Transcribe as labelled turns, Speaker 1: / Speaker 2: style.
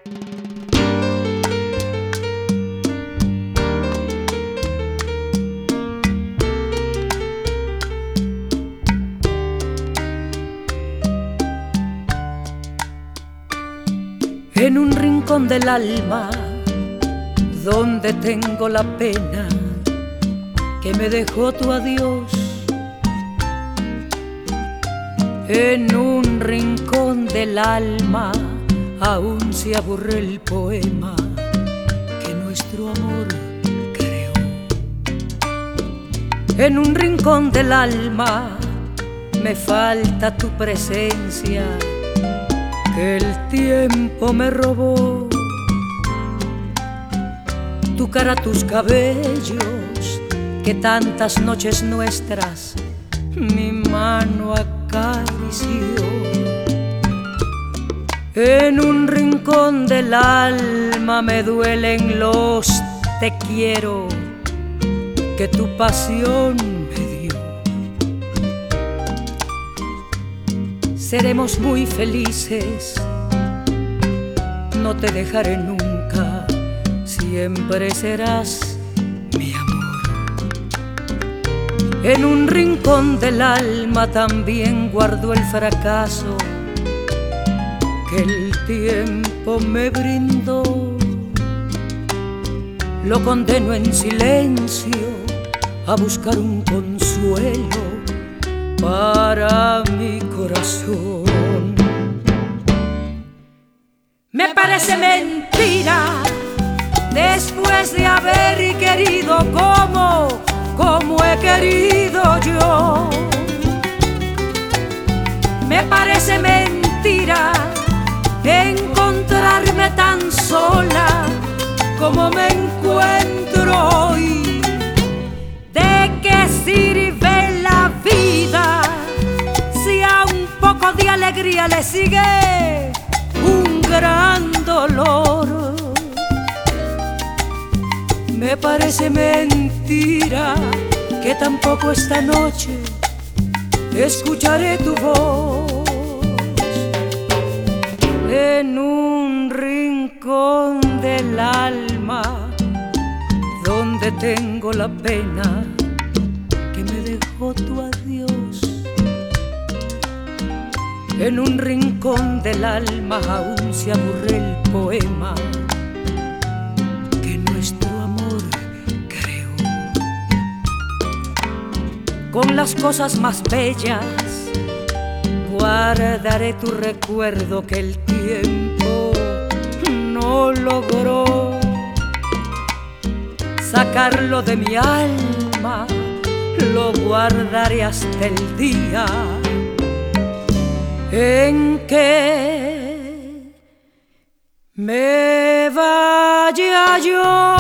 Speaker 1: En un rincón del alma donde tengo la pena que me dejó tu adiós. En un rincón del alma aún se aburre el poema que nuestro amor creó. En un rincón del alma me falta tu presencia que el tiempo me robó. Tu cara, tus cabellos, que tantas noches nuestras mi mano acarició. En un rincón del alma me duelen los te quiero que tu pasión me dio. Seremos muy felices, no te dejaré nunca, siempre serás mi amor. En un rincón del alma también guardo el fracaso que el tiempo me brindó. Lo condeno en silencio a buscar un consuelo para mi corazón. Me parece mentira, después de haber querido como he querido yo. Me parece mentira encontrarme tan sola como me encuentro hoy. ¿De qué sirve la vida si a un poco de alegría le sigue un gran dolor? Me parece mentira que tampoco esta noche escucharé tu voz. En un rincón del alma donde tengo la pena que me dejó tu adiós. En un rincón del alma aún se aburre el poema que nuestro amor creó. Con las cosas más bellas guardaré tu recuerdo que el tiempo no logró sacarlo de mi alma. Lo guardaré hasta el día en que me vaya yo.